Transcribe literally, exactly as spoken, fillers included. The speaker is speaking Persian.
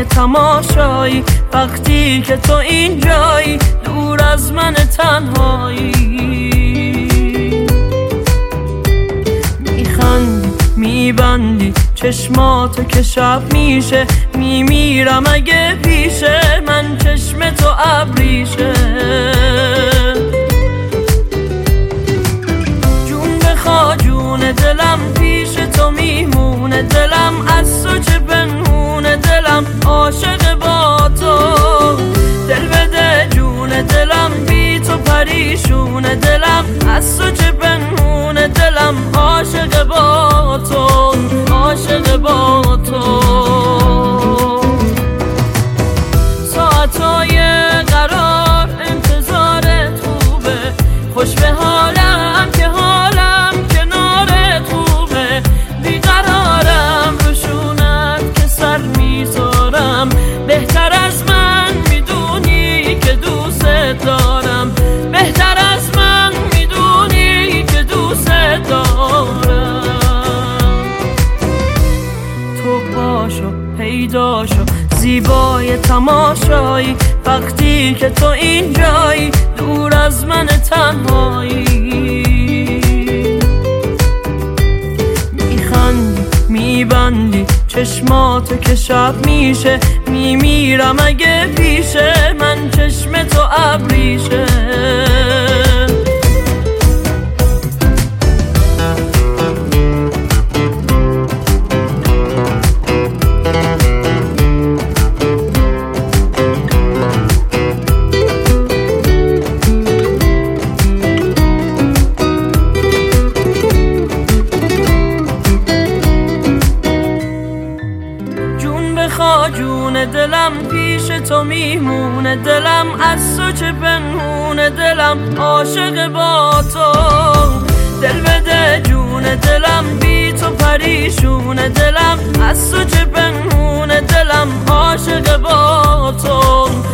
تماشایی وقتی که تو اینجایی دور از من تنهایی. میخندی میبندی چشماتو که شب میشه، میمیرم اگه پیشه من چشم تو ابریشه. جون بخوا جون دلم پیش تو میمونه، دلم از تو چه پنهونه، دلم عاشق با تو. دل بده جون دلم بی تو پریشونه، دلم از تو چه پنهونه، دلم عاشق با تو، عاشق با تو. ساعتای قرار انتظارت خوبه، خوش به حالم که حالم کنارت خوبه. بیقرارم روشونت که سر میذارم، بهتر از من میدونی که دوست دارم، بهتر از من میدونی که دوست دارم. تو باشو پیدا شو زیبای تماشایی وقتی که تو اینجایی دور از من تنهایی. میخندی میبندی چشماتو که شب میشه، میمیرم اگه پیشه من چشم تو ابریشه. جون دلم پیش تو میمونه، دلم از تو چه پنهونه، دلم عاشق با تو. دل بده جون دلم بی تو پریشونه، دلم از تو چه پنهونه، دلم عاشق با تو.